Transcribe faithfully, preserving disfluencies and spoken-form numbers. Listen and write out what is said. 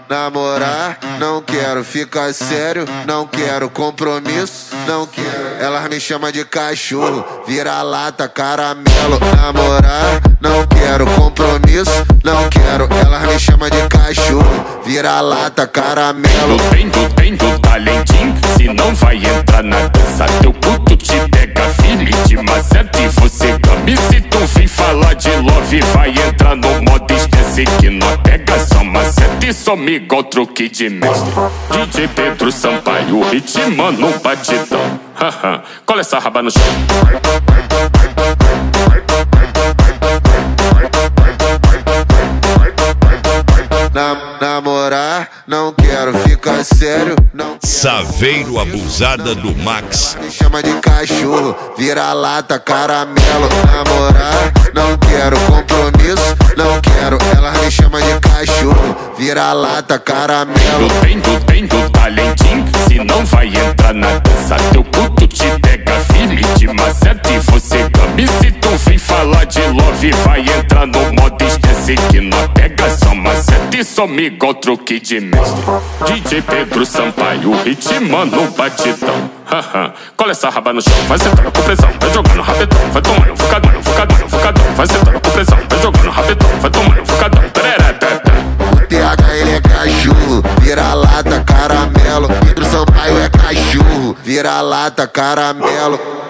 namorar, não quero ficar sério, não quero compromisso, não quero. Elas me chamam de cachorro, vira-lata, caramelo. Namorar, não quero compromisso, não quero. Elas me chamam de cachorro, vira-lata, caramelo. Tu tem, tu tem, tu talentinho, se não vai entrar na dança, teu puto te pega firme, te maceta e você come. Se tu vem falar de love, vai entrar no modo esquece que não pega só maceta e some igual truque de mestre. D J Pedro Sampaio, ritmando no batidão. Cola essa raba no chão. Na, namorar, não quero ficar sério, não quero. Saveiro Abusada do Max. Me chama de cachorro, vira-lata, caramelo. Namorar, não quero compromisso, não quero. Elas me chamam de cachorro, vira-lata, caramelo. Tu tem, tu tem, tu talentinho, se não vai entrar na dança, teu puto te pega firme, te maceta e você come. Se tu vem falar de love, vai entrar no modo esquece que não pega só maceta e some igual truque de mestre. D J Pedro Sampaio, ritmando no batidão. Cola essa raba no chão, vai sentando com pressão, vai jogando rapidão, vai tomando focadão, focadão, focadão, vai sentando com pressão, vai jogando rapidão, vai tomando focadão. O T H ele é cachorro, vira-lata, caramelo. Pedro Sampaio é cachorro, vira-lata, caramelo.